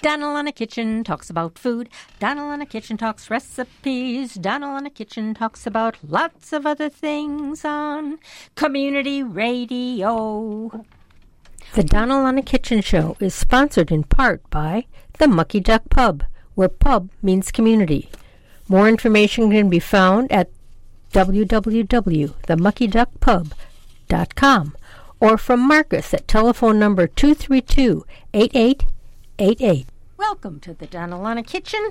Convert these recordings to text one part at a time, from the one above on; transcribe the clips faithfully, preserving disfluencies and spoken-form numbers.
Donald on a Kitchen talks about food. Donald on a Kitchen talks recipes. Donald on a Kitchen talks about lots of other things on community radio. The Donald on a Kitchen show is sponsored in part by the Mucky Duck Pub, where pub means community. More information can be found at w w w dot the mucky duck pub dot com or from Marcus at telephone number two three two, eight eight eight eight. Welcome to the Donald on a Kitchen.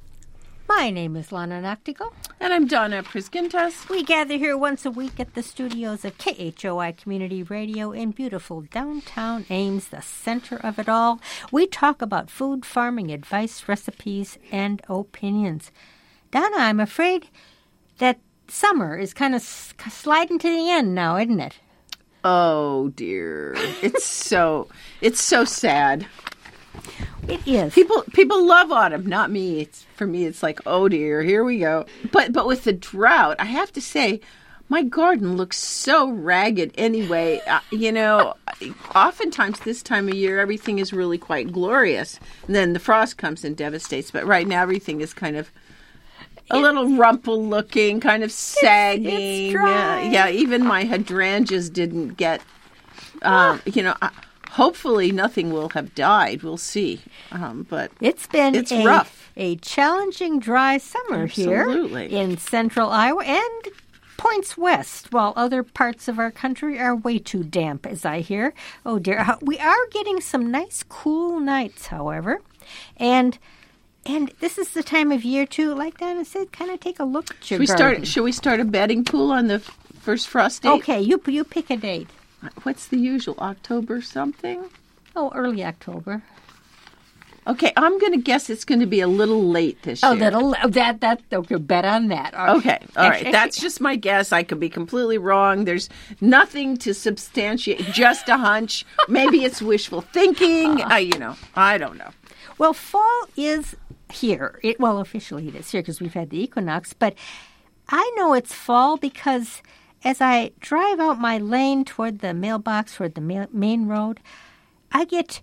My name is Lana Noctigal. And I'm Donna Priskintas. We gather here once a week at the studios of K H O I Community Radio in beautiful downtown Ames, the center of it all. We talk about food, farming, advice, recipes, and opinions. Donna, I'm afraid that summer is kind of sliding to the end now, isn't it? Oh, dear. It's so, it's so sad. It is. People people love autumn, not me. It's for me it's like, oh dear, here we go. But but with the drought, I have to say my garden looks so ragged anyway. Uh, you know, oftentimes this time of year everything is really quite glorious. And then the frost comes and devastates, but right now everything is kind of a little rumple looking, kind of sagging. It's, it's dry. Uh, yeah, even my hydrangeas didn't get um, you know, I, hopefully nothing will have died. We'll see. Um, but it's been it's a, rough. a challenging dry summer Absolutely. here in central Iowa and points west, while other parts of our country are way too damp, as I hear. Oh, dear. We are getting some nice, cool nights, however. And and this is the time of year, too, like Donna said, kind of take a look at your should we garden. start? Should we start a bedding pool on the first frost date? Okay, you, you pick a date. What's the usual? October something? Oh, early October. Okay, I'm going to guess it's going to be a little late this oh, year. Oh, that, that, that, okay, bet on that. All okay, all right. That's just my guess. I could be completely wrong. There's nothing to substantiate, just a hunch. Maybe it's wishful thinking. Uh, you know, I don't know. Well, fall is here. It, well, officially it is here because we've had the equinox, but I know it's fall because as I drive out my lane toward the mailbox, toward the ma- main road, I get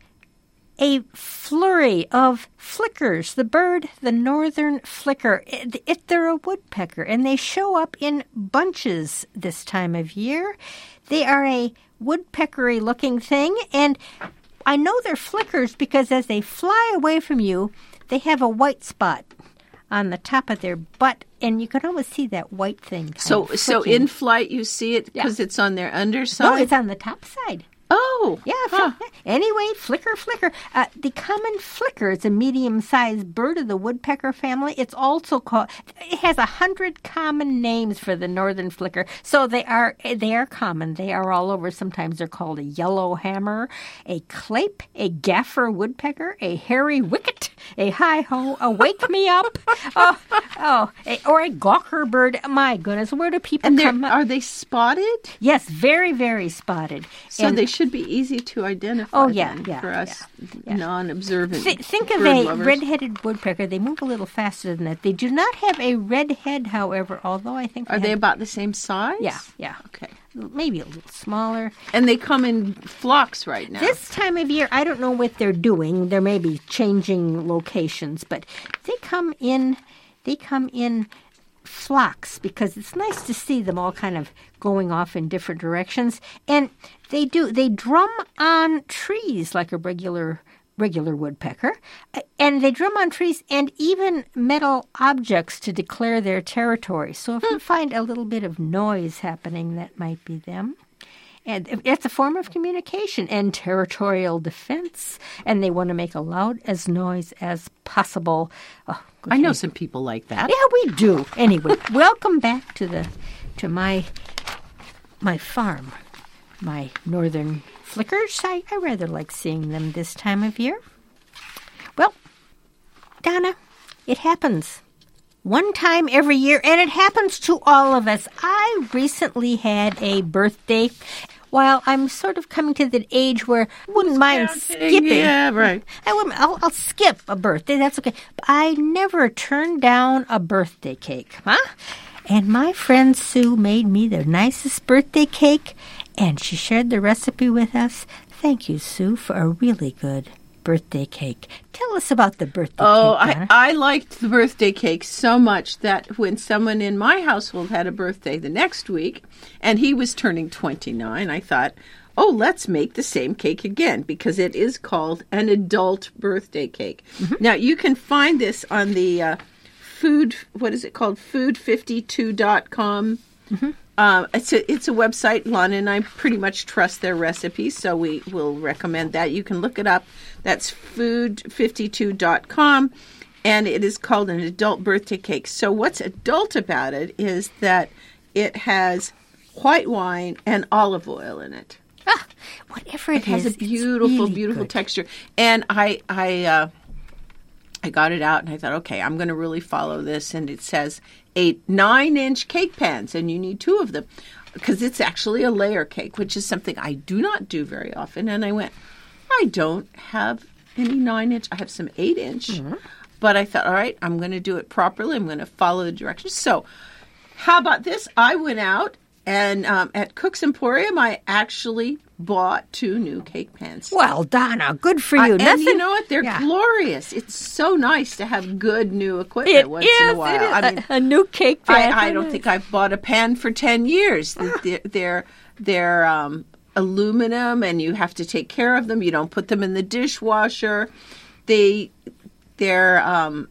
a flurry of flickers. The bird, the northern flicker, it, it, they're a woodpecker, and they show up in bunches this time of year. They are a woodpeckery-looking thing, and I know they're flickers because as they fly away from you, they have a white spot on the top of their butt, and you can always see that white thing. So, so in flight you see it because yeah. it's on their underside? No, it's on the top side. Oh. Yeah. Huh. Anyway, flicker, flicker. Uh, the common flicker is a medium-sized bird of the woodpecker family. It's also called, it has a hundred common names for the northern flicker. So they are they are common. They are all over. Sometimes they're called a yellow hammer, a clape, a gaffer woodpecker, a hairy wicket, a hi-ho, a wake me up, oh, oh, a, or a gawker bird. My goodness, where do people and come? Are they spotted? Yes, very, very spotted. So and they should be easy to identify. Oh, yeah, yeah. For us yeah, yeah. non-observant Th- Think of bird a lovers. red-headed woodpecker. They move a little faster than that. They do not have a red head, however, although I think they Are have, they about the same size? Yeah, yeah. Okay. Maybe a little smaller. And they come in flocks right now. This time of year, I don't know what they're doing. There may be changing locations, but they come in, they come in flocks because it's nice to see them all kind of going off in different directions. And they do, they drum on trees like a regular regular woodpecker, and they drum on trees and even metal objects to declare their territory. So if you find a little bit of noise happening, that might be them. And it's a form of communication and territorial defense, and they want to make a loud as noise as possible. Oh, I know some people like that. Yeah, we do. Anyway, welcome back to the to my my farm, my northern flickers. I, I rather like seeing them this time of year. Well, Donna, it happens one time every year, and it happens to all of us. I recently had a birthday. While I'm sort of coming to the age where I wouldn't mind skipping. Yeah, right. I wouldn't, I'll, I'll skip a birthday. That's okay. But I never turned down a birthday cake. Huh? And my friend Sue made me the nicest birthday cake, and she shared the recipe with us. Thank you, Sue, for a really good birthday cake. Tell us about the birthday Oh, cake, I, Donna. I liked the birthday cake so much that when someone in my household had a birthday the next week, and he was turning twenty-nine, I thought, oh, let's make the same cake again, because it is called an adult birthday cake. Mm-hmm. Now, you can find this on the uh, food, what is it called, food fifty-two dot com. Mm-hmm. Uh, it's a it's a website. Lana and I pretty much trust their recipes, so we will recommend that. You can look it up. That's food fifty-two dot com, and it is called an adult birthday cake. So what's adult about it is that it has white wine and olive oil in it. Ah, whatever it, it has is, a beautiful, really beautiful good. texture. And I I uh, I got it out, and I thought, okay, I'm going to really follow this. And it says eight nine-inch cake pans, and you need two of them because it's actually a layer cake, which is something I do not do very often. And I went, I don't have any nine-inch. I have some eight-inch. Mm-hmm. But I thought, all right, I'm going to do it properly. I'm going to follow the directions. So how about this? I went out, and um, at Cook's Emporium, I actually bought two new cake pans. Well, Donna, good for you. Uh, and Nothing, you know what? They're yeah. glorious. It's so nice to have good new equipment It once is, in a while. It is. I mean, a, a new cake pan. I, I don't think I've bought a pan for ten years. They're they're, they're um, aluminum, and you have to take care of them. You don't put them in the dishwasher. They they're um,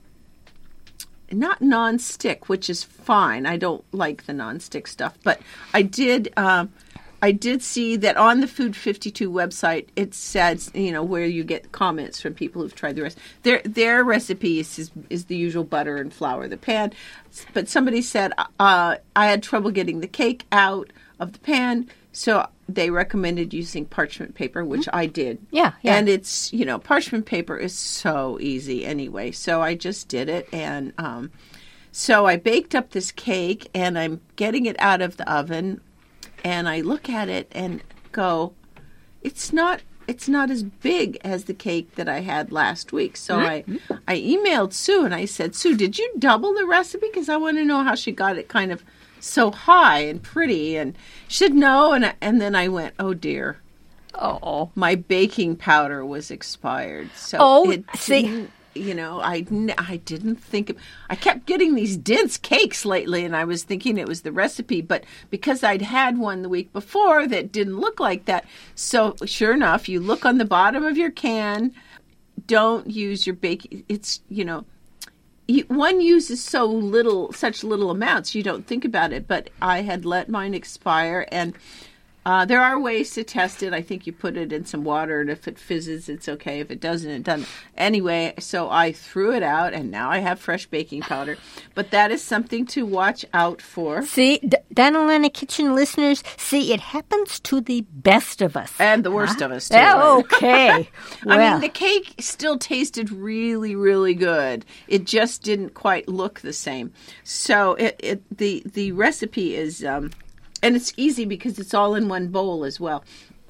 not non-stick, which is fine. I don't like the non-stick stuff, but I did. Um, I did see that on the Food fifty-two website, it says, you know, where you get comments from people who've tried the rest. Their their recipe is, is the usual butter and flour, the pan. But somebody said, uh, I had trouble getting the cake out of the pan, so they recommended using parchment paper, which mm-hmm. I did. Yeah, yeah. And it's, you know, parchment paper is so easy anyway. So I just did it. And um, so I baked up this cake, and I'm getting it out of the oven. And I look at it and go, it's not it's not as big as the cake that I had last week. So mm-hmm. I, I emailed Sue, and I said, Sue, did you double the recipe? Because I want to know how she got it kind of so high and pretty. And she said, no. And, I, and then I went, oh, dear. Oh. My baking powder was expired. So oh, it see. You know, I, I didn't think... Of, I kept getting these dense cakes lately, and I was thinking it was the recipe, but because I'd had one the week before that didn't look like that, so sure enough, you look on the bottom of your can, don't use your baking... It's, you know... You, one uses so little, such little amounts, you don't think about it, but I had let mine expire, and... Uh, there are ways to test it. I think you put it in some water, and if it fizzes, it's okay. If it doesn't, it doesn't. Anyway, so I threw it out, and now I have fresh baking powder. But that is something to watch out for. See, D- Donna Lana Kitchen listeners, see, it happens to the best of us. And the worst huh? of us, too. Oh, okay. well. I mean, the cake still tasted really, really good. It just didn't quite look the same. So it, it the, the recipe is... Um, And it's easy because it's all in one bowl as well.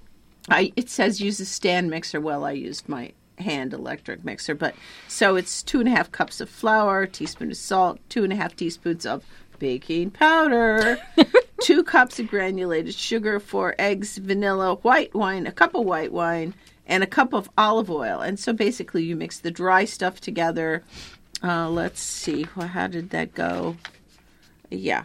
I It says use a stand mixer. Well, I used my hand electric mixer. But so it's two and a half cups of flour, a teaspoon of salt, two and a half teaspoons of baking powder, two cups of granulated sugar, four eggs, vanilla, white wine, a cup of white wine, and a cup of olive oil. And so basically you mix the dry stuff together. Uh, let's see. Well, how did that go? Yeah.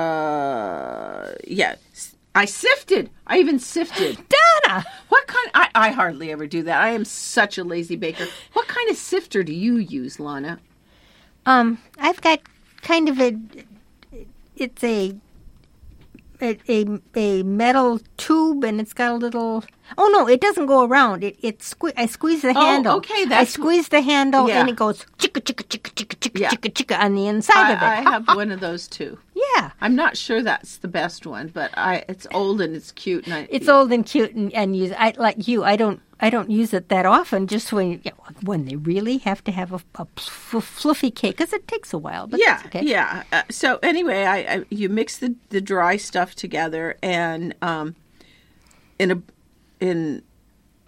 Uh, yeah. I sifted. I even sifted. Donna! What kind? I, I hardly ever do that. I am such a lazy baker. What kind of sifter do you use, Lana? Um, I've got kind of a, it's a, a, a, a metal tube, and it's got a little, oh no, it doesn't go around. It, it sque- I squeeze the handle. Oh, okay. That's, I squeeze the handle, yeah. and it goes chicka, chicka, chicka, chicka, chicka, yeah. chicka, chicka on the inside I, of it. I have one of those too. Yeah. I'm not sure that's the best one, but I it's old and it's cute. And I, it's old and cute, and, and use I like you. I don't I don't use it that often. Just when you know, when they really have to have a, a f- fluffy cake, because it takes a while. But yeah, that's okay. yeah. Uh, so anyway, I, I you mix the, the dry stuff together, and um, in a in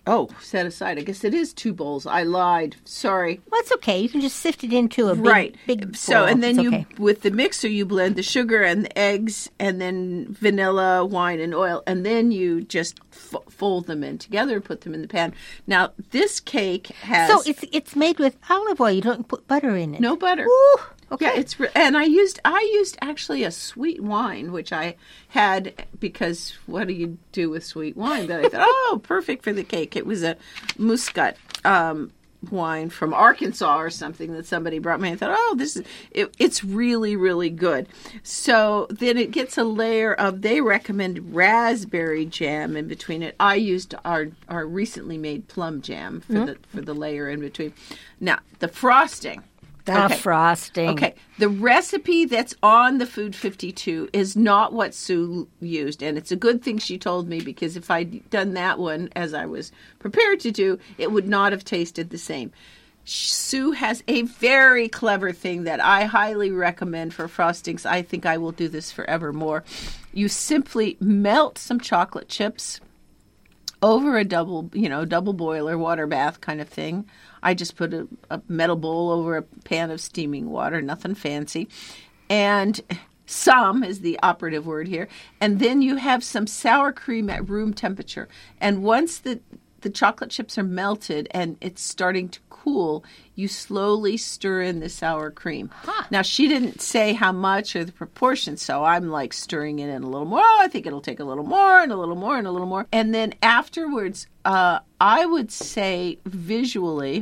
Oh, set aside. I guess it is two bowls. I lied. Sorry. Well, it's okay. You can just sift it into a big, Right. big So, bowl. and then It's you, okay. with the mixer, you blend the sugar and the eggs and then vanilla, wine, and oil. And then you just f- fold them in together, put them in the pan. Now, this cake has So it's it's made with olive oil. You don't put butter in it. no butter. Ooh, okay. Yeah, it's re- and I used I used actually a sweet wine, which I had because what do you do with sweet wine? But I thought, oh, perfect for the cake. It was a Muscat um, wine from Arkansas or something that somebody brought me. I thought, oh, this is it, it's really really good. So then it gets a layer of. They recommend raspberry jam in between it. I used our our recently made plum jam for mm-hmm. the for the layer in between. Now the frosting. The okay. frosting. Okay. The recipe that's on the Food fifty-two is not what Sue used. And it's a good thing she told me because if I'd done that one as I was prepared to do, it would not have tasted the same. Sue has a very clever thing that I highly recommend for frostings. I think I will do this forevermore. You simply melt some chocolate chips over a double, you know, double boiler, water bath kind of thing. I just put a, a metal bowl over a pan of steaming water, nothing fancy. And some is the operative word here. And then you have some sour cream at room temperature. And once the, the chocolate chips are melted and it's starting to cool, you slowly stir in the sour cream. Huh. Now, she didn't say how much or the proportion, so I'm like stirring it in a little more. Oh, I think it'll take a little more and a little more and a little more. And then afterwards, uh, I would say visually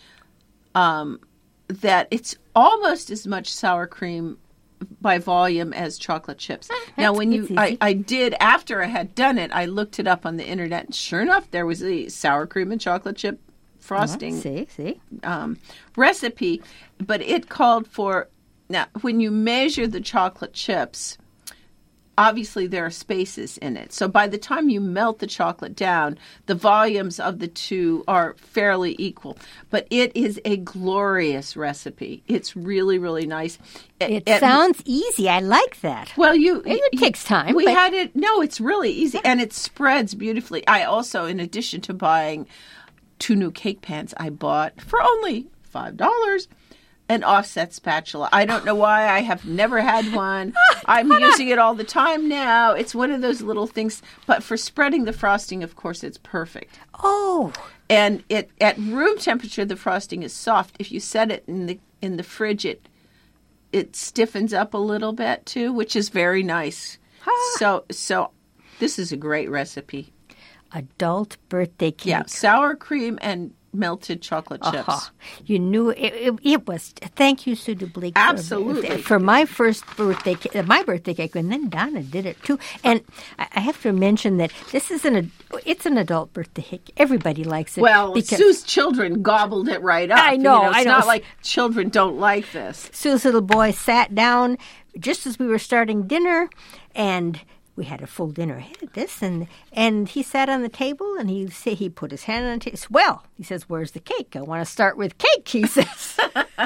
um, that it's almost as much sour cream by volume as chocolate chips. Ah, now, when you, easy. I, I did, after I had done it, I looked it up on the internet, and sure enough, there was a sour cream and chocolate chip frosting Oh, see, see. um, recipe, but it called for, now, when you measure the chocolate chips, obviously there are spaces in it. So by the time you melt the chocolate down, the volumes of the two are fairly equal. But it is a glorious recipe. It's really, really nice. It, it sounds easy. I like that. Well, you it, it takes time. We but... had it. No, it's really easy, and it spreads beautifully. I also, in addition to buying two new cake pans, I bought for only five dollars. An offset spatula. I don't know why. I have never had one. I'm using it all the time now. It's one of those little things. But for spreading the frosting, of course, it's perfect. Oh. And it at room temperature, the frosting is soft. If you set it in the in the fridge, it it stiffens up a little bit too, which is very nice. Ah. So so this is a great recipe. Adult birthday cake. Yeah, sour cream and melted chocolate chips. Uh-huh. You knew it, it, it was. Thank you, Sue DuBleek. Absolutely. For, for my first birthday, ca- my birthday cake, and then Donna did it too. And I, I have to mention that this is an it's an adult birthday cake. Everybody likes it. Well, because Sue's children gobbled it right up. I know, You know it's I know. not like children don't like this. Sue's little boy sat down just as we were starting dinner, and we had a full dinner ahead of this, and and he sat on the table, and he say he put his hand on the table. Well, he says, "Where's the cake? I want to start with cake," he says.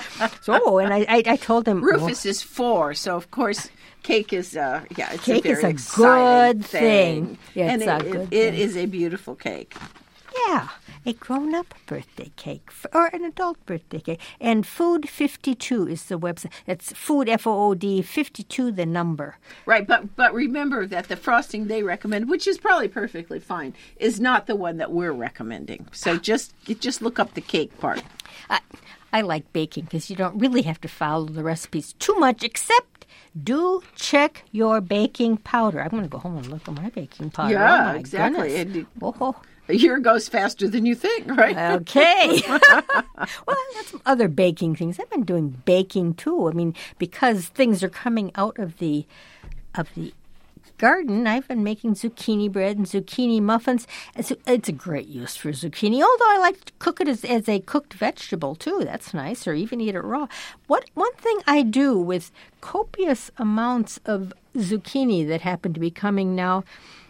So, and I, I, I told him, Rufus is four, so of course cake is uh yeah, it's Cake a very is a exciting good thing. Yeah, and it's it, a good it, it thing. is a beautiful cake. Yeah, a grown-up birthday cake f- or an adult birthday cake. And Food fifty-two is the website. It's Food, F O O D, fifty-two, the number. Right, but but remember that the frosting they recommend, which is probably perfectly fine, is not the one that we're recommending. So just just look up the cake part. I, I like baking because you don't really have to follow the recipes too much, except do check your baking powder. I'm going to go home and look at my baking powder. Yeah, oh, my exactly. goodness. And- Oh. A year goes faster than you think, right? Okay. Well, that's some other baking things. I've been doing baking too. I mean, because things are coming out of the of the garden, I've been making zucchini bread and zucchini muffins. It's a, it's a great use for zucchini, although I like to cook it as, as a cooked vegetable too. That's nice, or even eat it raw. What one thing I do with copious amounts of zucchini that happen to be coming now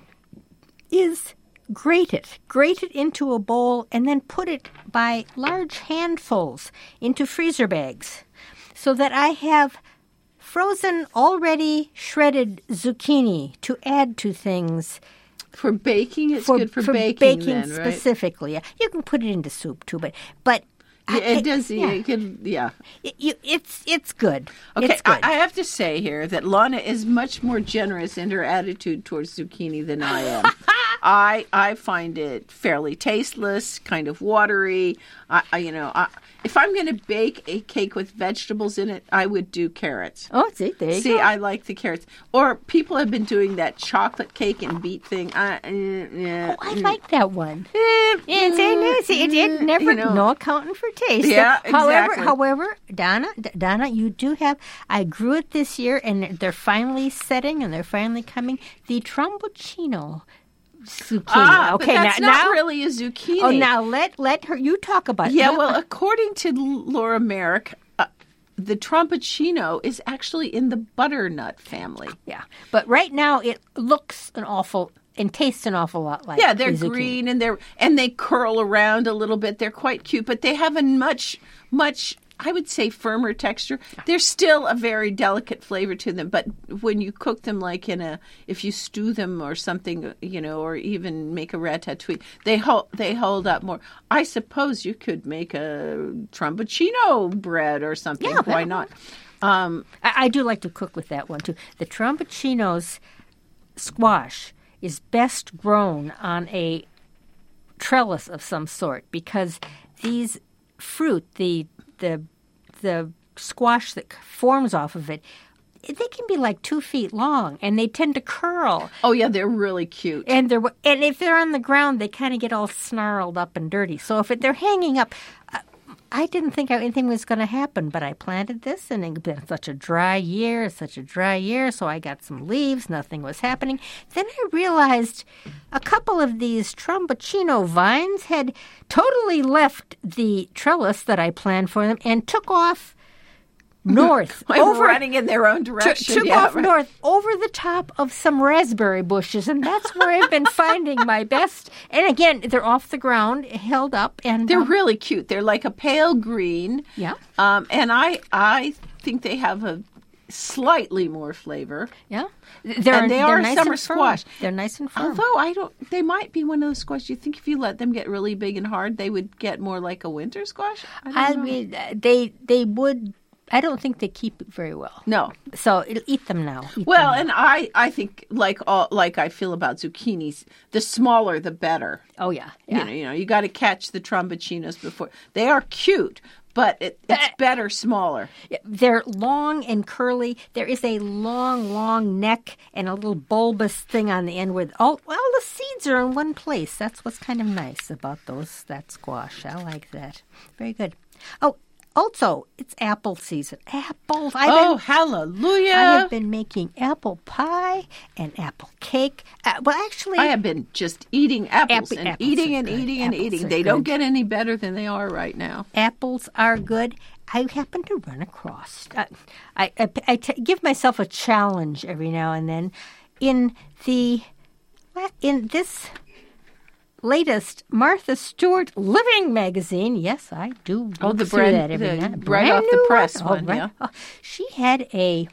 is grate it. Grate it into a bowl and then put it by large handfuls into freezer bags so that I have frozen, already shredded zucchini to add to things For baking, it's for, good for, for baking, then, right? specifically. Yeah. You can put it into soup too, but but Yeah, I- it does. yeah. You can, yeah. It, you, it's it's good. Okay, It's good. I, I have to say here that Lana is much more generous in her attitude towards zucchini than I am. I I find it fairly tasteless, kind of watery. I, I you know, I, if I'm going to bake a cake with vegetables in it, I would do carrots. oh, see, there you See, go. I like the carrots. Or people have been doing that chocolate cake and beet thing. I, uh, yeah, oh, I like that one. eh, It's it's, it, it never you know. no accounting for taste. Yeah, However, exactly. however, Donna, D- Donna, you do have. I grew it this year, and they're finally setting, and they're finally coming. The Tromboncino zucchini. Ah, okay, but that's now, not now really a zucchini. oh, now let let her. You talk about it. Yeah, No, well, according to Laura Merrick, uh, the Tromboncino is actually in the butternut family. yeah, but right now it looks an awful and tastes an awful lot like Yeah, they're a zucchini. green and they're and they curl around a little bit. They're quite cute, but they have a much much I would say firmer texture. There's still a very delicate flavor to them, but when you cook them like in a if you stew them or something, you know, or even make a ratatouille, they hold they hold up more. I suppose you could make a Tromboncino bread or something. Yeah, Why yeah. not? Um, I, I do like to cook with that one too. The Tromboncino's squash is best grown on a trellis of some sort because these fruit, the the the squash that forms off of it, they can be like two feet long, and they tend to curl. oh yeah, they're really cute. And they're and if they're on the ground, they kind of get all snarled up and dirty. So if it, they're hanging up, uh, I didn't think anything was going to happen, but I planted this, and it's been such a dry year, such a dry year. So I got some leaves. Nothing was happening. Then I realized a couple of these Tromboncino vines had totally left the trellis that I planned for them and took off north I'm over running in their own Took direction. took yeah, off right. north over the top of some raspberry bushes, and that's where I've been finding my best. And again, they're off the ground, held up, and They're um, really cute. They're like a pale green. yeah, Um, and I I think they have a slightly more flavor. yeah. They're, And they they're are nice summer and firm. squash. They're nice and firm. Although I don't, they might be one of those squash. You think if you let them get really big and hard, they would get more like a winter squash? I don't I know. mean, uh, they they would. I don't think they keep it very well. No. So it'll eat them now. Eat Well, them and I, I think like all, like I feel about zucchinis, the smaller the better. now. Oh yeah, You yeah. know, you know, you got to catch the Tromboncinos before they are cute, but it, it's better smaller. Yeah, they're long and curly. There is a long, long neck and a little bulbous thing on the end where all, all the seeds are in one place. That's what's kind of nice about those that squash. I like that. Very good. Oh, also, it's apple season. Apples. I've Oh, been, hallelujah! I have been making apple pie and apple cake. Uh, well, actually, I have been just eating apples Apple- and apples eating are and good. eating and Apples eating. are They don't good. get any better than they are right now. apples are good. I happen to run across. Uh, I, I, I t- give myself a challenge every now and then. In the in this latest Martha Stewart Living magazine, yes, I do. Oh, look the through brand- that every the now- right brand off the new press Oh, one, right. yeah. Oh, she had a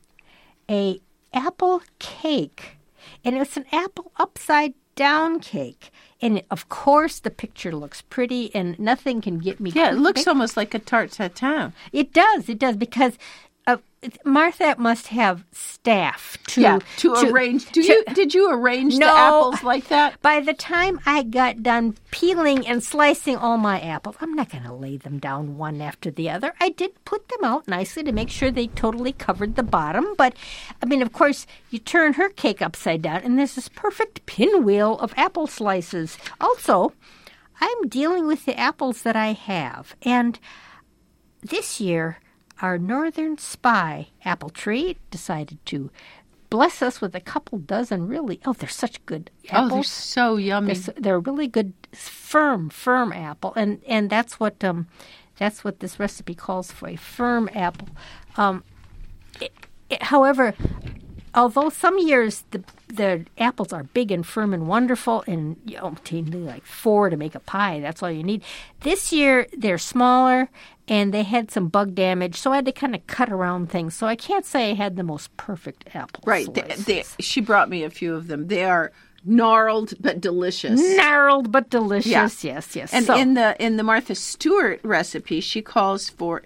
a apple cake, and it's an apple upside down cake. And of course, the picture looks pretty, and nothing can get me. Yeah, it looks big- almost like a tarte tatin. It does. It does because uh, Martha must have staff to Yeah, to, arrange. Do to- you did you arrange No. the apples like that? By the time I got done peeling and slicing all my apples, I'm not going to lay them down one after the other. I did put them out nicely to make sure they totally covered the bottom. But, I mean, of course, you turn her cake upside down, and there's this perfect pinwheel of apple slices. Also, I'm dealing with the apples that I have. And this year, our Northern Spy apple tree decided to bless us with a couple dozen really, oh, they're such good apples. Oh, they're so yummy. They're, so- they're really good, firm, firm apple, and and that's what um, that's what this recipe calls for, a firm apple. Um, it, it, however, although some years the the apples are big and firm and wonderful, and you know, you need like four to make a pie. That's all you need. This year they're smaller, and they had some bug damage, so I had to kind of cut around things. So I can't say I had the most perfect apple Right. They, slices. they, she brought me a few of them. They are gnarled but delicious. Gnarled but delicious. Yeah. Yes, yes. And so, in the in the Martha Stewart recipe, she calls for,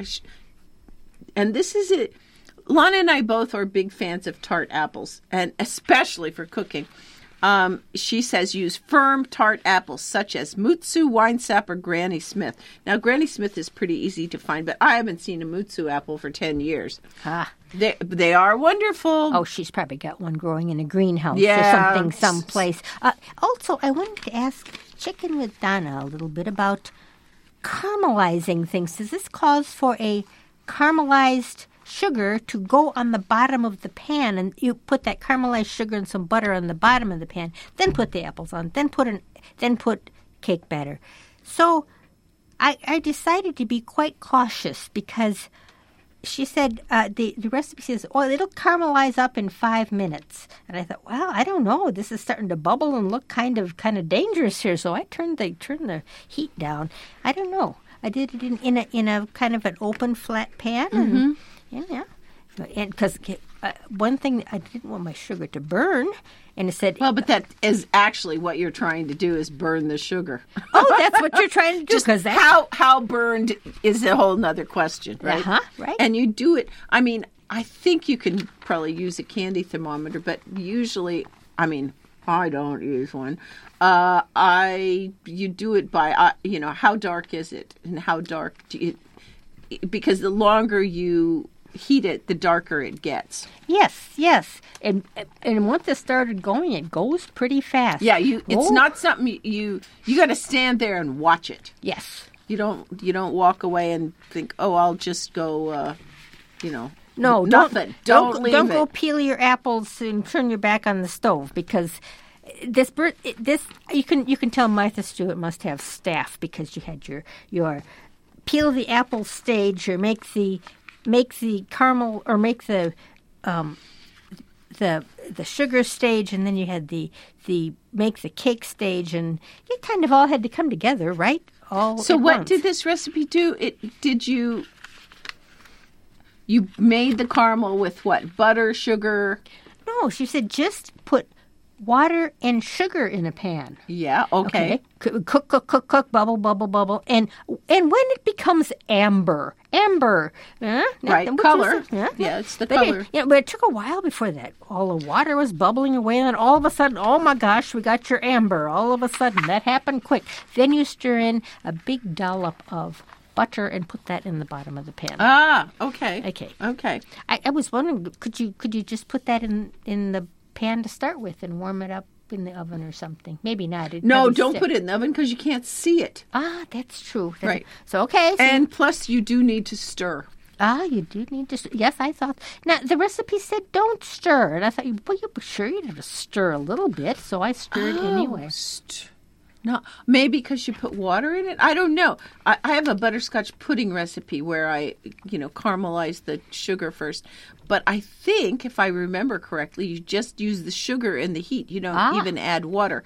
and this is it. Lana and I both are big fans of tart apples, and especially for cooking. Um, she says use firm tart apples such as Mutsu, Winesap, or Granny Smith. Now, Granny Smith is pretty easy to find, but I haven't seen a Mutsu apple for ten years. ah. They they are wonderful. Oh, she's probably got one growing in a greenhouse Yeah. or something someplace. Uh, also, I wanted to ask Chicken with Donna a little bit about caramelizing things. Does this cause for a caramelized sugar to go on the bottom of the pan, and you put that caramelized sugar and some butter on the bottom of the pan, then put the apples on, then put an, then put cake batter. So I, I decided to be quite cautious because she said uh, the, the recipe says, oh, it'll caramelize up in five minutes. And I thought, well, I don't know. This is starting to bubble and look kind of kind of dangerous here. So I turned the turned the heat down. I don't know. I did it in, in a in a kind of an open flat pan. And, Mm-hmm. yeah, yeah. And because uh, one thing, I didn't want my sugar to burn, and it said, Well, but that is actually what you're trying to do is burn the sugar. oh, that's what you're trying to do. Just Because that's how how burned is a whole nother question, right? Uh-huh, right. And you do it. I mean, I think you can probably use a candy thermometer, but usually, I mean, I don't use one. Uh, I you do it by uh, you know, how dark is it and how dark do you, because the longer you heat it, the darker it gets. Yes, yes. And and once it started going, it goes pretty fast. Yeah, you. It's Oh. not something you you, you got to stand there and watch it. Yes. You don't you don't walk away and think, oh, I'll just go, uh, you know, No, nothing. Don't, Don't, don't, leave don't it. go peel your apples and turn your back on the stove because this bir- this you can you can tell Martha Stewart must have staff because you had your your peel the apple stage or make the make the caramel or make the um, the the sugar stage, and then you had the the make the cake stage, and it kind of all had to come together, right? All So at what once. did this recipe do? It did you you made the caramel with what? Butter, sugar? No, she said just put water and sugar in a pan. Yeah, okay. C- Cook, cook, cook, cook, bubble, bubble, bubble, and and when it becomes amber, amber, uh, Right, which color. is- yeah, Yeah, it's the but color. It, yeah, but it took a while before that. All the water was bubbling away, and then all of a sudden, oh my gosh, we got your amber. All of a sudden, that happened quick. Then you stir in a big dollop of butter and put that in the bottom of the pan. Ah, okay. Okay. Okay. I, I was wondering, could you could you just put that in in the pan to start with and warm it up in the oven or something? Maybe not. It'd No, probably don't stick. put it in the oven because you can't see it. Ah, that's true. That's- Right. So okay. So And plus, you do need to stir. ah, you do need to. s- Yes, I thought. Now the recipe said don't stir, and I thought, well, you sure you'd have to stir a little bit. So I stirred anyway. Oh, st- no, maybe because you put water in it. I don't know. I, I have a butterscotch pudding recipe where I, you know, caramelize the sugar first. But I think, if I remember correctly, you just use the sugar in the heat. You don't Ah. even add water.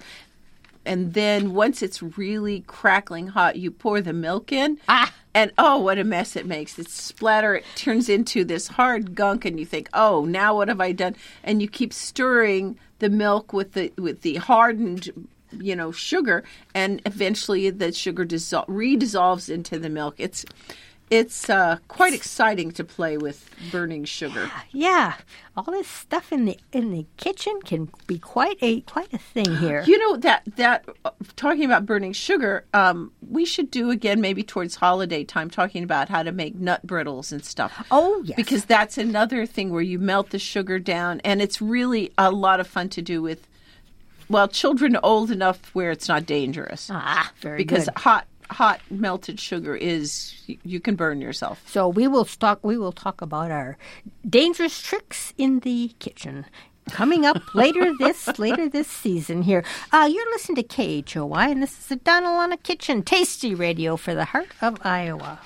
And then once it's really crackling hot, you pour the milk in. Ah. And oh, what a mess it makes. It splatter, it turns into this hard gunk, and you think, oh, now what have I done? And you keep stirring the milk with the with the hardened, you know, sugar, and eventually the sugar dissol- redissolves into the milk. It's it's uh, quite exciting to play with burning sugar. Yeah, all this stuff in the in the kitchen can be quite a quite a thing here. You know, that that uh, talking about burning sugar, um, we should do again maybe towards holiday time, talking about how to make nut brittles and stuff. Oh, yes. Because that's another thing where you melt the sugar down, and it's really a lot of fun to do with, well, children old enough where it's not dangerous. Ah, very because good. hot hot melted sugar is, you can burn yourself. So we will talk. We will talk about our dangerous tricks in the kitchen coming up later this later this season. Here, uh, you're listening to K H O Y, and this is the Donald on a Kitchen Tasty Radio for the heart of Iowa.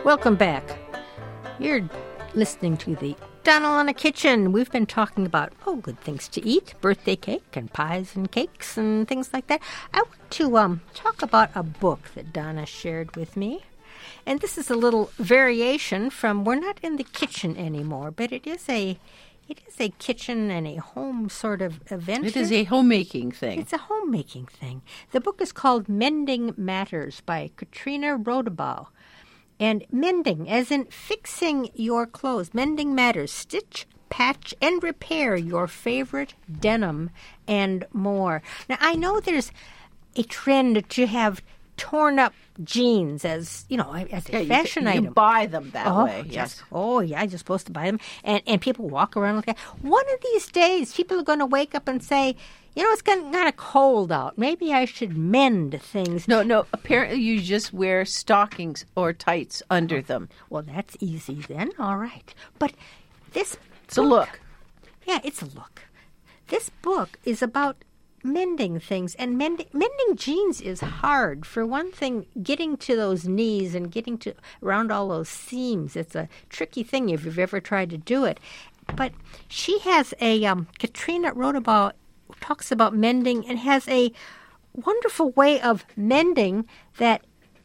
Welcome back. You're listening to the Donald in the Kitchen. We've been talking about, oh, good things to eat, birthday cake and pies and cakes and things like that. I want to um, talk about a book that Donna shared with me. And this is a little variation from, we're not in the kitchen anymore, but it is a it is a kitchen and a home sort of adventure. It is a homemaking thing. It's a homemaking thing. The book is called Mending Matters by Katrina Rodebaugh. And mending, as in fixing your clothes. Mending matters. Stitch, patch, and repair your favorite denim and more. Now, I know there's a trend to have torn up jeans as, you know, as a yeah, fashion you, you item. buy them that oh, way. Yes. Oh, yeah, you're supposed to buy them. And, and people walk around like that. One of these days, people are going to wake up and say, you know, it's kind of cold out. Maybe I should mend things. No, no. Apparently, you just wear stockings or tights under them. Well, that's easy then. All right. But this It's book, a look. Yeah, it's a look. This book is about mending things. And mending, mending jeans is hard. For one thing, getting to those knees and getting to around all those seams, it's a tricky thing if you've ever tried to do it. But she has a, um, Katrina Rodebaugh talks about mending and has a wonderful way of mending that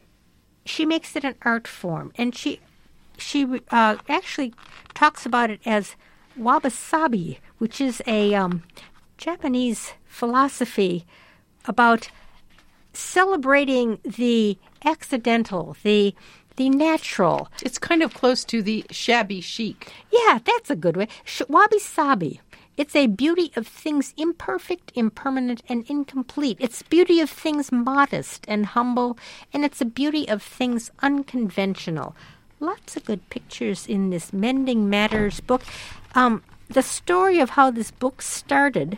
she makes it an art form. And she she uh, actually talks about it as wabi-sabi, which is a um, Japanese philosophy about celebrating the accidental, the the natural. It's kind of close to the shabby chic. Yeah, that's a good way. Sh- wabi-sabi. It's a beauty of things imperfect, impermanent, and incomplete. It's beauty of things modest and humble, and it's a beauty of things unconventional. Lots of good pictures in this Mending Matters book. Um, the story of how this book started,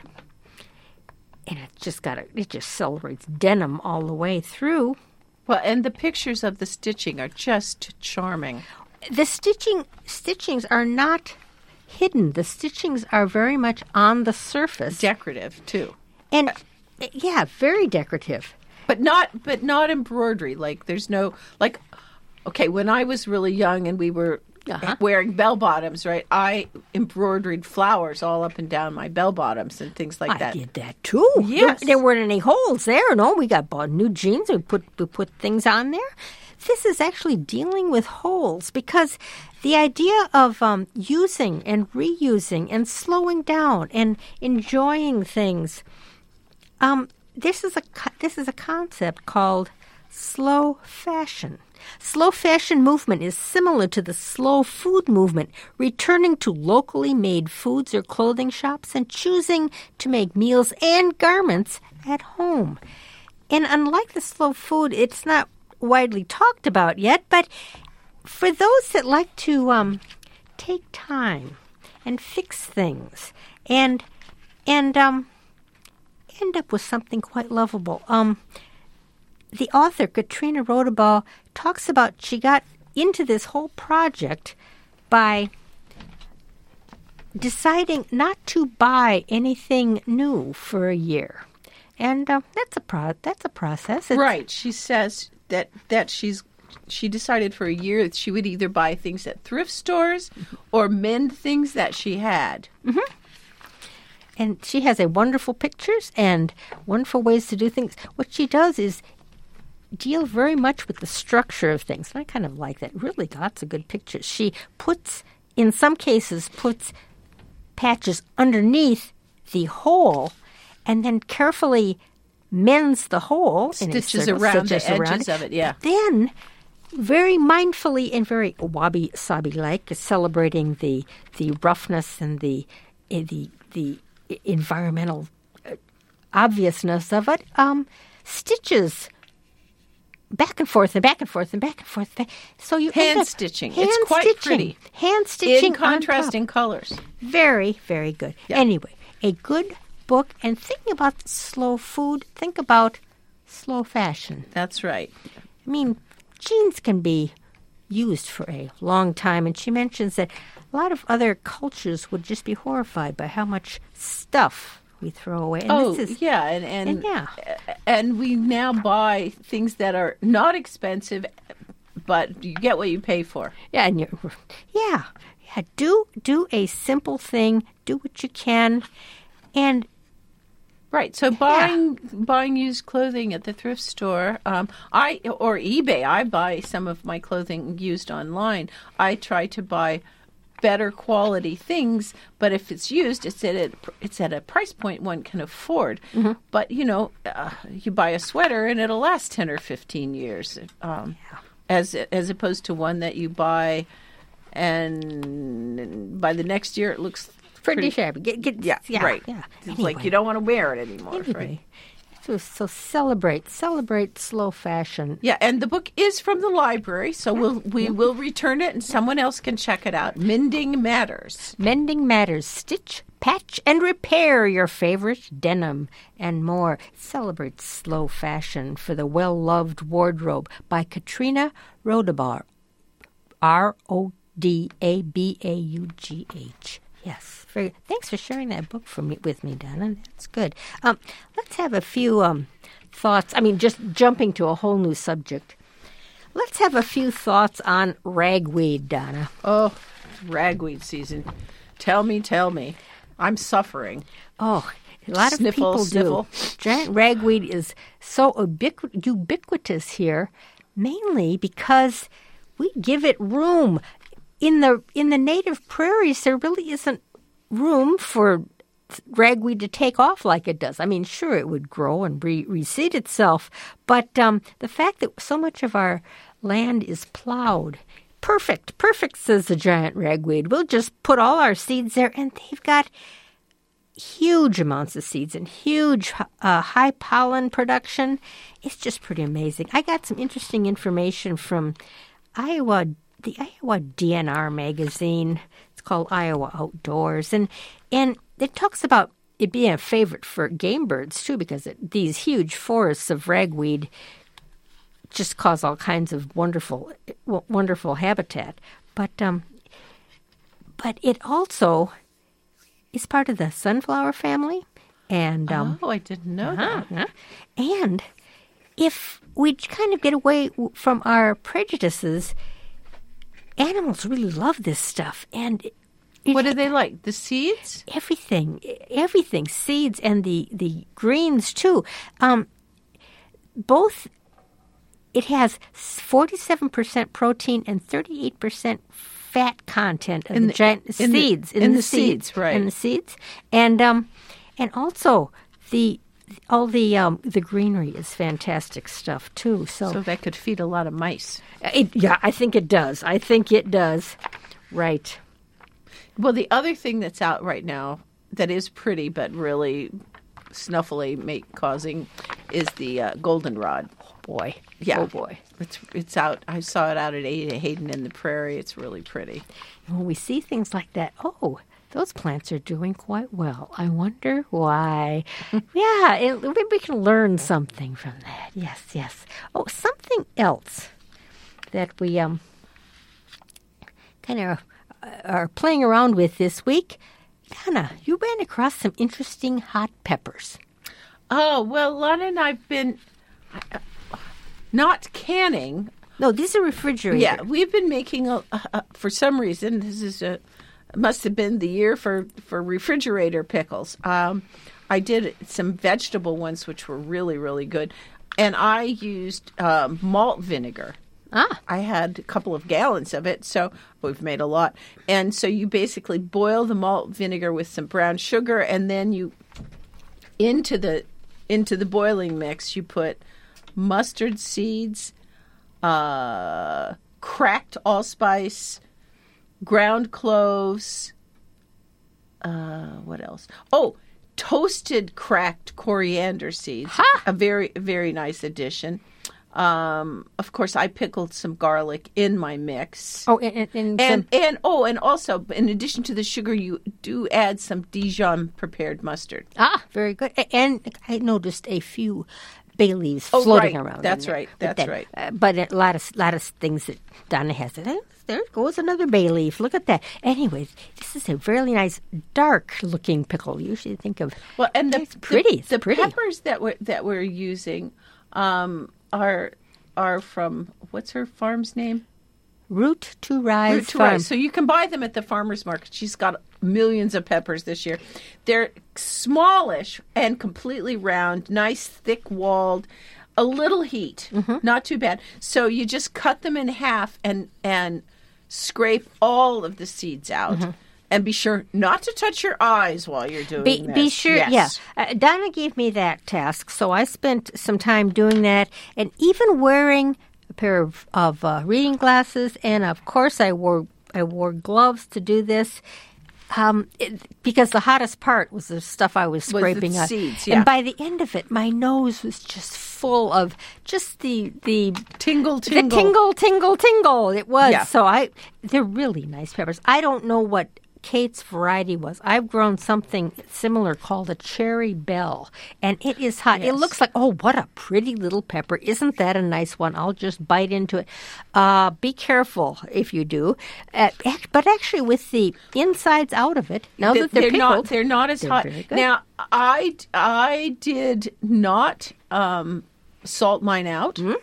and it just got a, it just celebrates denim all the way through. Well, and the pictures of the stitching are just charming. The stitching stitchings are not hidden. The stitchings are very much on the surface. Decorative, too. And, yeah, very decorative. But not but not embroidery. Like, there's no, like, okay, when I was really young and we were uh-huh. wearing bell-bottoms, right, I embroidered flowers all up and down my bell-bottoms and things like I that. I did that, too. Yes. There, there weren't any holes there. No, we got bought new jeans. We put, we put things on there. This is actually dealing with holes because the idea of um, using and reusing and slowing down and enjoying things, um, this is a this is a concept called slow fashion. Slow fashion movement is similar to the slow food movement, returning to locally made foods or clothing shops and choosing to make meals and garments at home. And unlike the slow food, it's not widely talked about yet, but for those that like to um, take time and fix things and and um, end up with something quite lovable. Um, the author, Katrina Rodebaugh, talks about she got into this whole project by deciding not to buy anything new for a year. And uh, that's a pro- that's a process. It's, right. She says that that she's she decided for a year that she would either buy things at thrift stores or mend things that she had. Mm-hmm. And she has a wonderful pictures and wonderful ways to do things. What she does is deal very much with the structure of things. And I kind of like that. Really lots of good pictures. She puts, in some cases, puts patches underneath the hole and then carefully mends the hole. Stitches circle, around stitches the around edges it. of it, yeah. Then, very mindfully and very wabi-sabi-like, celebrating the the roughness and the the the environmental obviousness of it, um, stitches back and forth and back and forth and back and forth. So you hand end up stitching. Hand it's quite stitching. pretty. Hand stitching in contrasting on top. colors. Very, very good. Yeah. Anyway, a good book. And thinking about slow food, think about slow fashion. That's right. I mean, jeans can be used for a long time. And she mentions that a lot of other cultures would just be horrified by how much stuff we throw away. And oh, this is, yeah. And, and, and yeah. and we now buy things that are not expensive but you get what you pay for. Yeah, and you're, yeah, yeah. Do do a simple thing. Do what you can, and right. So buying yeah. buying used clothing at the thrift store, um, I or eBay. I buy some of my clothing used online. I try to buy better quality things, but if it's used, it's at a, it's at a price point one can afford. Mm-hmm. But you know, uh, you buy a sweater and it'll last ten or fifteen years, um, yeah. as as opposed to one that you buy, and by the next year it looks pretty, pretty shabby. Get, get, yeah, yeah, right. Yeah. It's anyway. like you don't want to wear it anymore, anyway. right? So, so celebrate, celebrate slow fashion. Yeah, and the book is from the library, so we'll we will return it, and someone else can check it out. Mending Matters. Mending Matters. Stitch, patch, and repair your favorite denim and more. Celebrate slow fashion for the well-loved wardrobe by Katrina Rodabar. R O D A B A U G H. Yes. Very, thanks for sharing that book for me, with me, Donna. That's good. Um, let's have a few um, thoughts. I mean, just jumping to a whole new subject. Let's have a few thoughts on ragweed, Donna. Oh, ragweed season. Tell me, tell me. I'm suffering. Oh, a lot sniffle, of people sniffle. do. Giant ragweed is so ubiqu- ubiquitous here, mainly because we give it room. In the in the native prairies, there really isn't room for ragweed to take off like it does. I mean, sure, it would grow and re- reseed itself, but um, the fact that so much of our land is plowed, perfect, perfect, says the giant ragweed. We'll just put all our seeds there, and they've got huge amounts of seeds and huge uh, high pollen production. It's just pretty amazing. I got some interesting information from Iowa, the Iowa D N R magazine. It's called Iowa Outdoors, and and it talks about it being a favorite for game birds too, because it, these huge forests of ragweed just cause all kinds of wonderful, wonderful habitat. But um, but it also is part of the sunflower family, and um, oh, I didn't know uh-huh, that. Uh-huh. And if we kind of get away from our prejudices, animals really love this stuff. And it, what do they like? The seeds? Everything, everything, seeds and the, the greens too. Um, both, it has forty-seven percent protein and thirty-eight percent fat content of in the, the giant in seeds. The, in, in the, the seeds, seeds, right. In the seeds. And, um, and also the all the um, the greenery is fantastic stuff too. So, so that could feed a lot of mice. It, yeah, I think it does. I think it does. Right. Well, the other thing that's out right now that is pretty but really snuffly make causing is the uh, goldenrod. Oh boy. Yeah. Oh boy. It's it's out. I saw it out at Hayden in the Prairie. It's really pretty. When we see things like that, oh, those plants are doing quite well. I wonder why. Yeah, it, maybe we can learn something from that. Yes, yes. Oh, something else that we um kind of are playing around with this week. Donna, you ran across some interesting hot peppers. Oh, well, Lana and I've been uh, not canning. No, these are refrigerated. Yeah, we've been making, a, a, for some reason, this is a, must have been the year for, for refrigerator pickles. Um, I did some vegetable ones, which were really, really good. And I used um, malt vinegar. Ah. I had a couple of gallons of it, so we've made a lot. And so you basically boil the malt vinegar with some brown sugar, and then you into the into the boiling mix you put mustard seeds, uh, cracked allspice, ground cloves. Uh, what else? Oh, toasted cracked coriander seeds. Ha! A very very nice addition. Um, of course, I pickled some garlic in my mix. Oh, and and and, some... and oh, and also, in addition to the sugar, you do add some Dijon prepared mustard. Ah, very good. And I noticed a few bay leaves oh, floating right. around. That's in there. right. That's but that, right. Uh, but a lot of lot of things that Donna has. There goes another bay leaf. Look at that. Anyways, this is a really nice, dark-looking pickle. You usually think of well, and the it's pretty. The, it's pretty. peppers that we're that we're using. Um, are are from, what's her farm's name? Root to Rise Root to Farm. Rise. So you can buy them at the farmer's market. She's got millions of peppers this year. They're smallish and completely round, nice, thick-walled, a little heat, mm-hmm. not too bad. So you just cut them in half and and scrape all of the seeds out. Mm-hmm. And be sure not to touch your eyes while you're doing be, this. Be sure, yes. yeah. Uh, Donna gave me that task, so I spent some time doing that, and even wearing a pair of, of uh, reading glasses, and of course I wore I wore gloves to do this. Um, it, because the hottest part was the stuff I was scraping was out. Seeds, yeah. And by the end of it, my nose was just full of just the the tingle, tingle, the tingle, tingle, tingle. It was yeah. so. I they're really nice peppers. I don't know what Kate's variety was. I've grown something similar called a cherry bell, and it is hot. Yes. It looks like, oh, what a pretty little pepper. Isn't that a nice one? I'll just bite into it. Uh, be careful if you do. Uh, but actually, with the insides out of it, now that they're, they're pickled, not, they're not as they're hot. very good. Now, I, I did not um, salt mine out mm-hmm.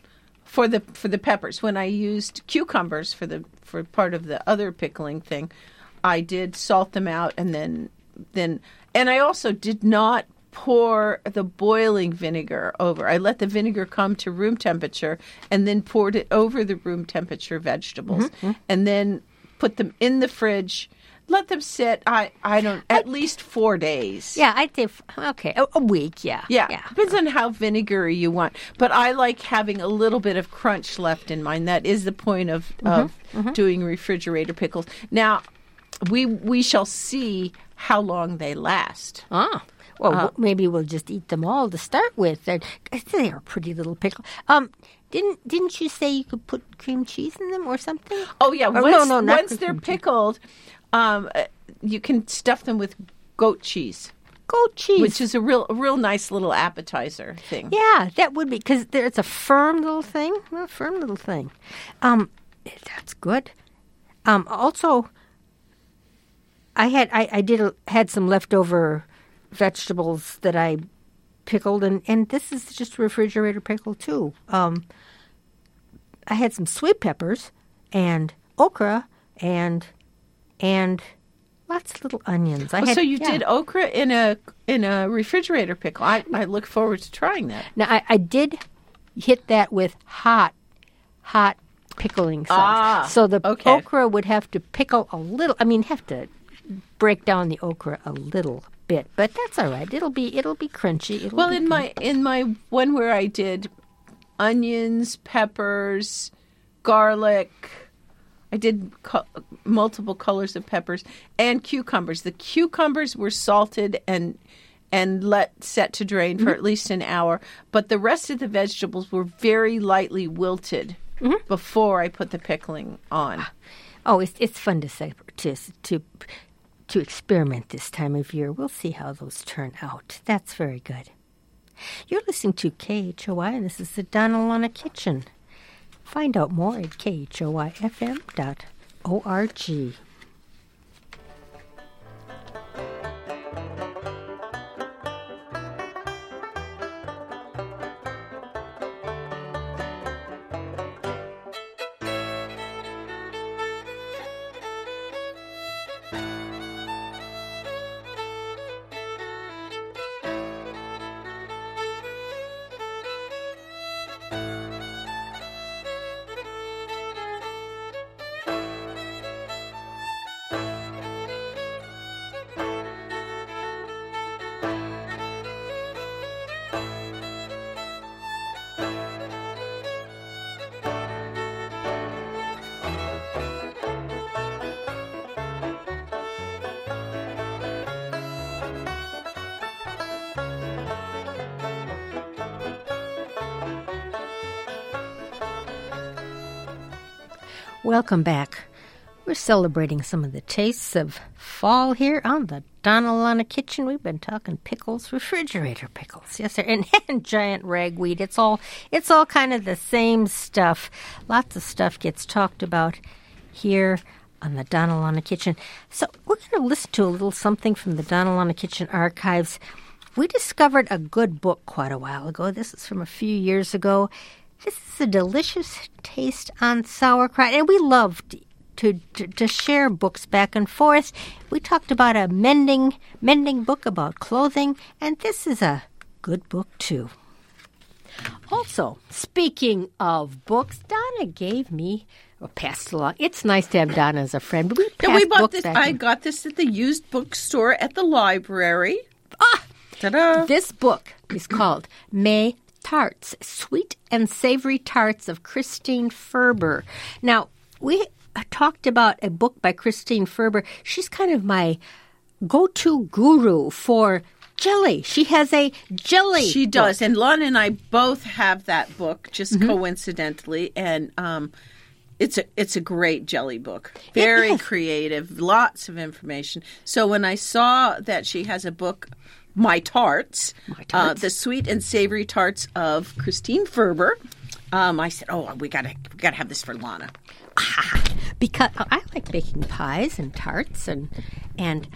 for the for the peppers. When I used cucumbers for the for part of the other pickling thing, I did salt them out, and then, then, and I also did not pour the boiling vinegar over. I let the vinegar come to room temperature, and then poured it over the room temperature vegetables, mm-hmm. and then put them in the fridge. Let them sit. I, I don't at I, least four days. Yeah, I'd say okay, a, a week. Yeah, yeah, yeah. Depends on how vinegary you want. But I like having a little bit of crunch left in mine. That is the point of mm-hmm. of mm-hmm. doing refrigerator pickles. Now. We we shall see how long they last. Ah, well, uh, maybe we'll just eat them all to start with. And they are a pretty little pickle. Um, didn't didn't you say you could put cream cheese in them or something? Oh yeah, or, once, no, no, not once they're pickled, um, you can stuff them with goat cheese. Goat cheese, which is a real, a real nice little appetizer thing. Yeah, that would be because it's a firm little thing. A firm little thing. Um, that's good. Um, also. I had I, I did a, had some leftover vegetables that I pickled, and, and this is just a refrigerator pickle too. Um, I had some sweet peppers and okra and and lots of little onions. I oh, had, so you yeah. did okra in a in a refrigerator pickle. I, I look forward to trying that. Now I, I did hit that with hot hot pickling sauce, ah, so the okay. okra would have to pickle a little. I mean, have to. Break down the okra a little bit, but that's all right. It'll be it'll be crunchy. It'll well, be in good. my in my one where I did onions, peppers, garlic, I did co- multiple colors of peppers and cucumbers. The cucumbers were salted and and let set to drain for mm-hmm. at least an hour, but the rest of the vegetables were very lightly wilted mm-hmm. before I put the pickling on. Oh, it's it's fun to say to to. to experiment this time of year. We'll see how those turn out. That's very good. You're listening to K H O I, and this is the Donna Lana Kitchen. Find out more at K H O I F M dot org. Welcome back. We're celebrating some of the tastes of fall here on the Donna Lana Kitchen. We've been talking pickles, refrigerator pickles, yes, sir, and, and giant ragweed. It's all it's all kind of the same stuff. Lots of stuff gets talked about here on the Donna Lana Kitchen. So we're going to listen to a little something from the Donna Lana Kitchen archives. We discovered a good book quite a while ago. This is from a few years ago. This is a delicious taste on sauerkraut, and we love to, to to share books back and forth. We talked about a mending mending book about clothing, and this is a good book too. Also, speaking of books, Donna gave me or passed along. It's nice to have Donna as a friend, but we passed yeah, we bought books this. back I and- got this at the used bookstore at the library. Ah, Ta-da! this book is called May Tarts, Sweet and Savory Tarts of Christine Ferber. Now, we talked about a book by Christine Ferber. She's kind of my go-to guru for jelly. She has a jelly She book. does. And Lana and I both have that book, just Mm-hmm. coincidentally. And um, it's a it's a great jelly book. Very is. creative, lots of information. So when I saw that she has a book, My Tarts, My Uh, Tarts. the sweet and savory tarts of Christine Ferber, um, I said, oh, we gotta we gotta have this for Lana. Because I like baking pies and tarts and and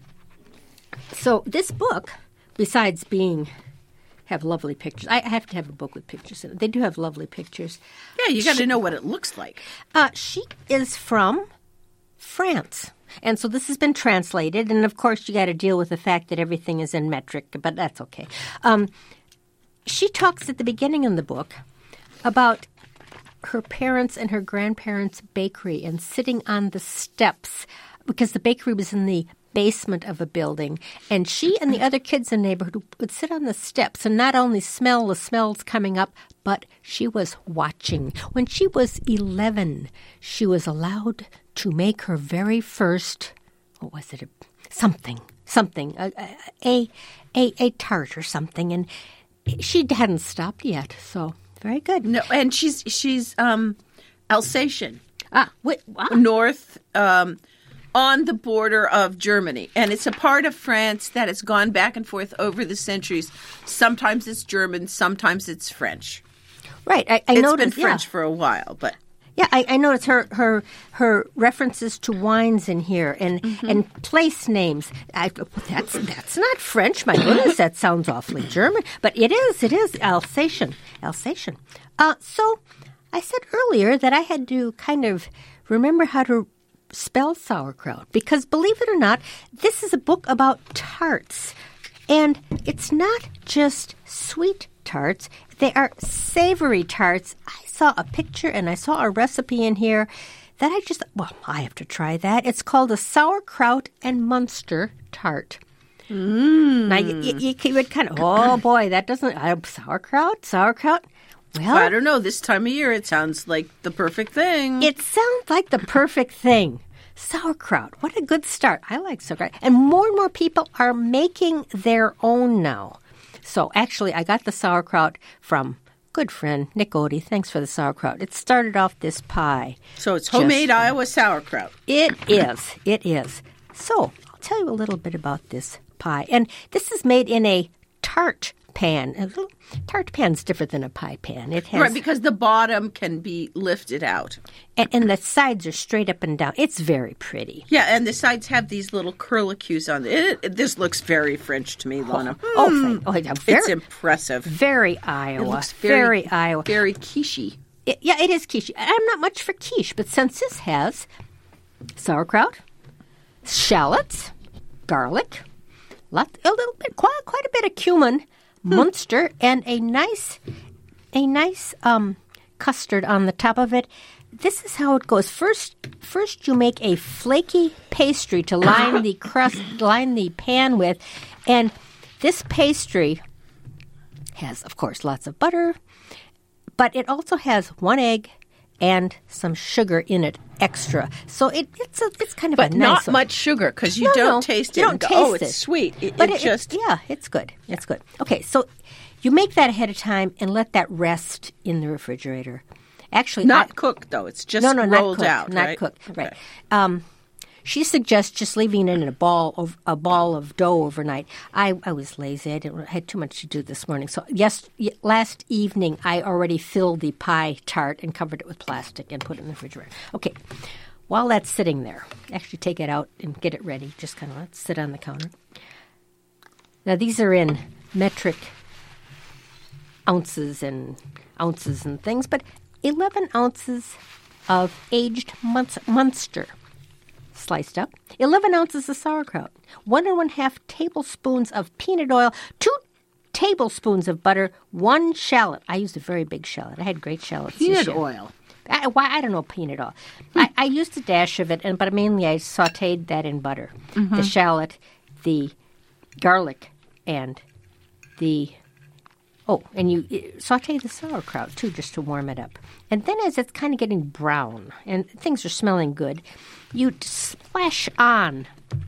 so this book, besides being have lovely pictures, I have to have a book with pictures in it. They do have lovely pictures. Yeah, you got to know what it looks like. Uh, she is from France. And so this has been translated. And, of course, you got to deal with the fact that everything is in metric, but that's okay. Um, she talks at the beginning of the book about her parents' and her grandparents' bakery and sitting on the steps because the bakery was in the basement of a building. And she and the other kids in the neighborhood would sit on the steps and not only smell the smells coming up, but she was watching. When she was eleven, she was allowed to make her very first, what was it, a, something, something, a, a, a, a tart or something. And she hadn't stopped yet, so very good. No, and she's she's um, Alsatian, Ah, wait, wow. north um, on the border of Germany, and it's a part of France that has gone back and forth over the centuries. Sometimes it's German, sometimes it's French. Right, I, I It's noticed. been French yeah. for a while, but Yeah, I, I noticed her, her her references to wines in here and Mm-hmm. and place names. I, that's that's not French, my goodness. That sounds awfully German, but it is. It is Alsatian. Alsatian. Uh, so I said earlier that I had to kind of remember how to spell sauerkraut because, believe it or not, this is a book about tarts, and it's not just sweet tarts. They are savory tarts. I saw a picture and I saw a recipe in here that I just, well, I have to try that. It's called a sauerkraut and Munster tart. Mm. Now, you, you, you would kind of, oh boy, that doesn't, uh, sauerkraut, sauerkraut. Well, I don't know. This time of year, it sounds like the perfect thing. it sounds like the perfect thing. Sauerkraut. What a good start. I like sauerkraut. And more and more people are making their own now. So actually, I got the sauerkraut from good friend Nick Odie. Thanks for the sauerkraut. It started off this pie. so it's homemade Just- Iowa sauerkraut. It is. It is. So I'll tell you a little bit about this pie. And this is made in a tart pan. A little, tart pan's different than a pie pan. It has, Right, because the bottom can be lifted out. and, and the sides are straight up and down. It's very pretty. Yeah, and the sides have these little curlicues on it. it this looks very French to me, Lana. Oh, thank- oh, yeah, very, It's impressive. very Iowa. It looks very, very Iowa. very quiche-y. It- yeah, it is quiche. I'm not much for quiche, but since this has sauerkraut, shallots, garlic, lot, a little bit, quite, quite a bit of cumin, Munster, and a nice, a nice um, custard on the top of it. This is how it goes. First, first you make a flaky pastry to line the crust, line the pan with, and this pastry has, of course, lots of butter, but it also has one egg and some sugar in it extra. So it, it's a, it's kind of But a nice not much sugar, because you No, don't no, taste you it don't and go, taste oh, it's it. sweet. It, But it it, just... yeah, it's good. It's good. Okay, so you make that ahead of time and let that rest in the refrigerator. Actually, Not I, cooked, though. It's just no, no, rolled not cooked, out, not right? cooked. Okay. Right. Um, she suggests just leaving it in a ball of a ball of dough overnight. I, I was lazy. I didn't I had too much to do this morning. So yes, y- last evening I already filled the pie tart and covered it with plastic and put it in the refrigerator. Okay. While that's sitting there, actually take it out and get it ready. Just kind of let it sit on the counter. Now these are in metric ounces and ounces and things, but eleven ounces of aged Munster sliced up, eleven ounces of sauerkraut, one and one half tablespoons of peanut oil, two tablespoons of butter, one shallot. I used a very big shallot. I had great shallots. Peanut oil. I, why I don't know peanut oil. I, I used a dash of it, and but mainly I sautéed that in butter. Mm-hmm. The shallot, the garlic, and the oh, and you sauté the sauerkraut too, just to warm it up. And then, as it's kind of getting brown and things are smelling good, you splash on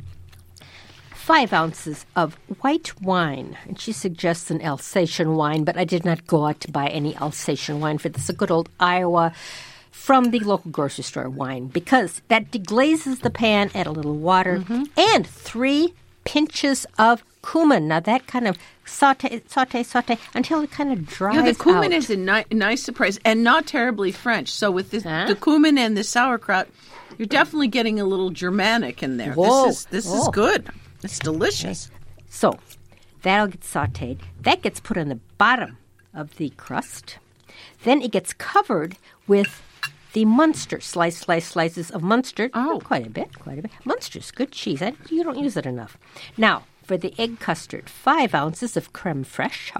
five ounces of white wine. And she suggests an Alsatian wine, but I did not go out to buy any Alsatian wine for this. A good old Iowa from the local grocery store wine, because that deglazes the pan, add a little water, mm-hmm. and three pinches of cumin. Now, that kind of saute, saute, saute until it kind of dries out. Yeah, the cumin is a ni- nice surprise and not terribly French. So with the, huh? the cumin and the sauerkraut, you're definitely getting a little Germanic in there. Whoa. This is this Whoa. is good. It's delicious. Okay. So that'll get sautéed. That gets put on the bottom of the crust. Then it gets covered with the Munster, slice, slice, slices of Munster. Oh. Quite a bit, quite a bit. Munster's good cheese. I, you don't use it enough. Now, for the egg custard, five ounces of creme fraiche,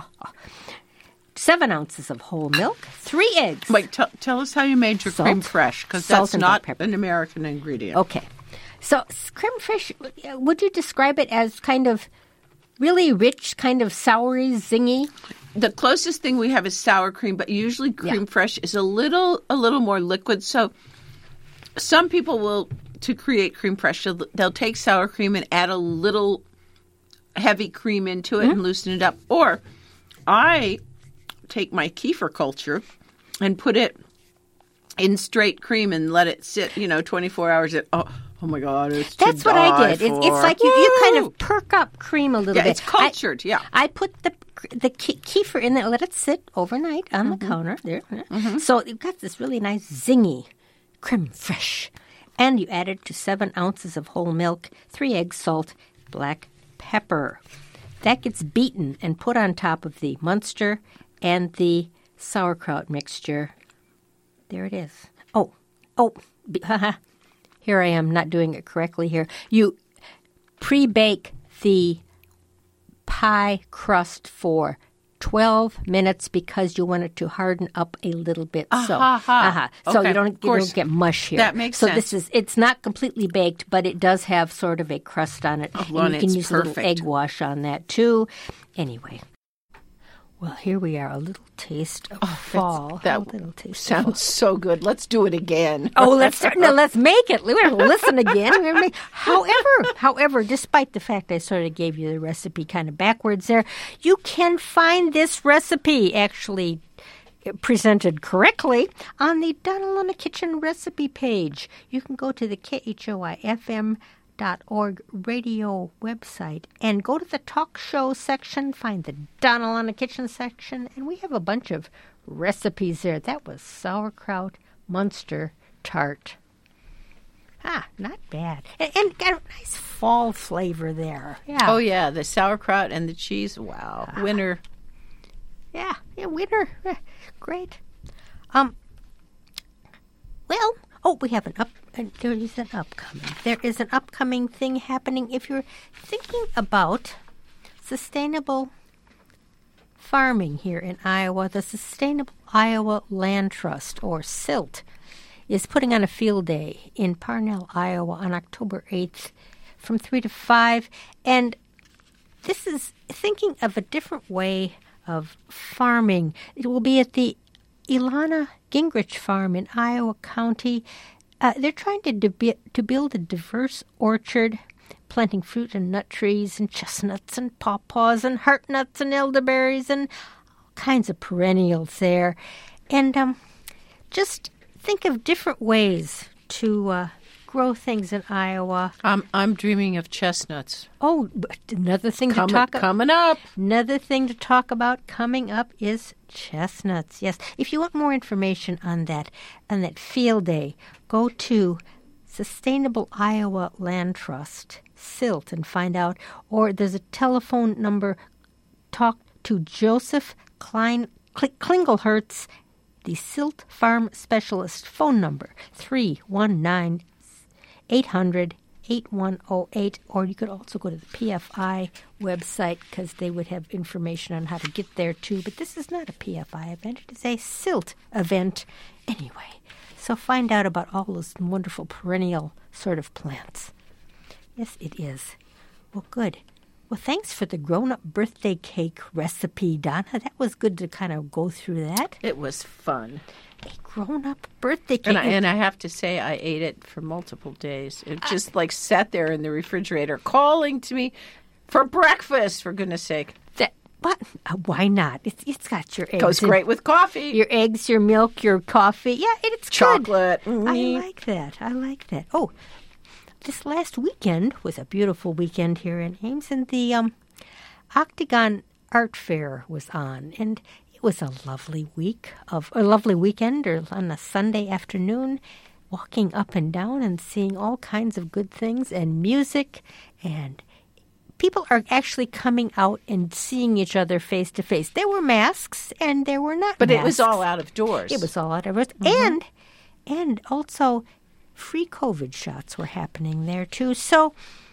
seven ounces of whole milk, three eggs. Wait, t- tell us how you made your Salt, creme fraiche, because salt that's and not pepper. an American ingredient. Okay. So creme fraiche, would you describe it as kind of really rich, kind of soury, zingy? The closest thing we have is sour cream, but usually creme Yeah. fraiche is a little a little more liquid. So some people will, to create creme fraiche, they'll, they'll take sour cream and add a little heavy cream into it mm-hmm. and loosen it up. Or I take my kefir culture and put it in straight cream and let it sit, you know, twenty-four hours. At, oh, oh my God, it's That's to what die I did. It, it's for. like you, you kind Woo! of perk up cream a little Yeah, bit. it's cultured, I, yeah. I put the the ke- kefir in there, let it sit overnight on Mm-hmm. the counter there. Mm-hmm. So you've got this really nice zingy creme fraiche. And you add it to seven ounces of whole milk, three eggs, salt, black pepper. That gets beaten and put on top of the Munster and the sauerkraut mixture. There it is. Oh, oh, be, here I am not doing it correctly here. You pre-bake the pie crust for twelve minutes because you want it to harden up a little bit. So, Uh-huh. uh-huh. so Okay, you don't of you course. don't get mush here. That makes so sense. this is it's not completely baked, but it does have sort of a crust on it. Oh, and well, you can it's use a little perfect. egg wash on that too. Anyway. Well, here we are, a little taste of fall. that a little taste of fall. Sounds so good. Let's do it again. Oh, let's no, let's make it. We're going to listen again. We're gonna make, however, however, despite the fact I sort of gave you the recipe kind of backwards there, you can find this recipe actually presented correctly on the Donald on the Kitchen recipe page. You can go to the K H O I F M dot org radio website and go to the talk show section, find the Donald on the Kitchen section, and we have a bunch of recipes there. That was sauerkraut Munster tart. Ah, not bad. And, and got a nice fall flavor there. Yeah. Oh, yeah, the sauerkraut and the cheese. Wow. Ah. Winner. Yeah, yeah, winner. Eh, Great. Um. Well, oh, we have an up. Uh, there is an upcoming. There is an upcoming thing happening. If you're thinking about sustainable farming here in Iowa, the Sustainable Iowa Land Trust, or SILT, is putting on a field day in Parnell, Iowa, on October eighth, from three to five, and this is thinking of a different way of farming. It will be at the Ilana Gingrich Farm in Iowa County. Uh, they're trying to de- to build a diverse orchard, planting fruit and nut trees and chestnuts and pawpaws and heart nuts and elderberries and all kinds of perennials there. And um, just think of different ways to uh, grow things in Iowa. I'm I'm dreaming of chestnuts. Oh, but another thing Coming, to talk about. coming up. Another thing to talk about coming up is chestnuts. Yes, if you want more information on that, on that field day, go to Sustainable Iowa Land Trust, SILT, and find out. Or there's a telephone number. Talk to Joseph Klein Klingelhertz, the Silt Farm Specialist phone number, three one nine, eight hundred, eight one zero eight, or you could also go to the P F I website because they would have information on how to get there too. But this is not a P F I event. It is a silt event anyway. So find out about all those wonderful perennial sort of plants. Yes, it is. Well, good. Well, thanks for the grown-up birthday cake recipe, Donna. That was good to kind of go through that. It was fun. A grown-up birthday cake. And I, and I have to say, I ate it for multiple days. It just like sat there in the refrigerator calling to me for breakfast, for goodness sake. That, but uh, why not? It's It's got your eggs. Goes great with coffee. Your eggs, your milk, your coffee. Yeah, it's chocolate. Good. Mm-hmm. I like that. I like that. Oh, this last weekend was a beautiful weekend here in Ames, and the um, Octagon Art Fair was on, and it was a lovely week of a lovely weekend, or on a Sunday afternoon, walking up and down and seeing all kinds of good things and music, and people are actually coming out and seeing each other face to face. There were masks, and there were not. But masks. It was all out of doors. It was all out of doors, mm-hmm. and and also. Free COVID shots were happening there, too. So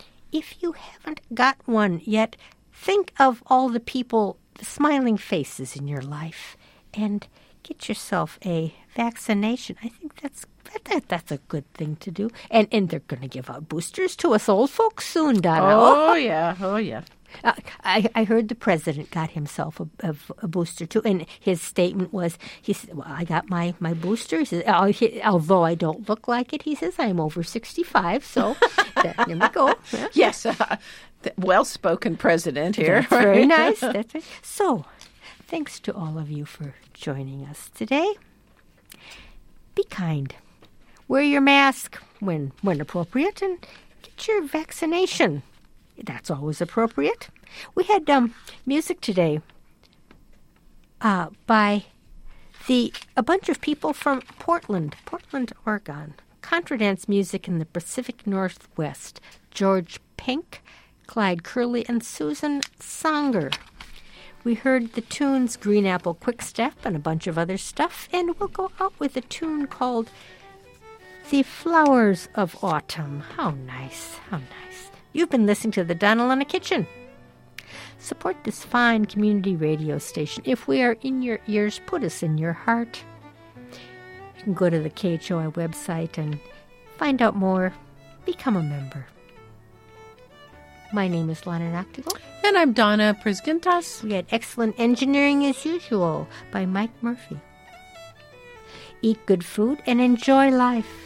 if you haven't got one yet, think of all the people, the smiling faces in your life, and get yourself a vaccination. I think that's that, that that's a good thing to do. And and they're going to give out boosters to us old folks soon, Donna. Oh, yeah. Oh, yeah. Uh, I, I heard the president got himself a, a, a booster, too, and his statement was, he said, well, I got my, my booster. He says, oh, he, although I don't look like it, he says, I'm over sixty-five, so there we go. Yeah. Yes, uh, well-spoken president here. That's very nice. That's right. So, thanks to all of you for joining us today. Be kind. Wear your mask when when appropriate, and get your vaccination. That's always appropriate. We had um, music today uh, by the a bunch of people from Portland, Portland, Oregon. Contra dance music in the Pacific Northwest. George Pink, Clyde Curley, and Susan Songer. We heard the tunes Green Apple Quick Step and a bunch of other stuff, and we'll go out with a tune called The Flowers of Autumn. How nice, how nice. You've been listening to the Donna Lana Kitchen. Support this fine community radio station. If we are in your ears, put us in your heart. You can go to the K H O I website and find out more. Become a member. My name is Lana Noctigal. And I'm Donna Prisgintas. We had excellent engineering as usual by Mike Murphy. Eat good food and enjoy life.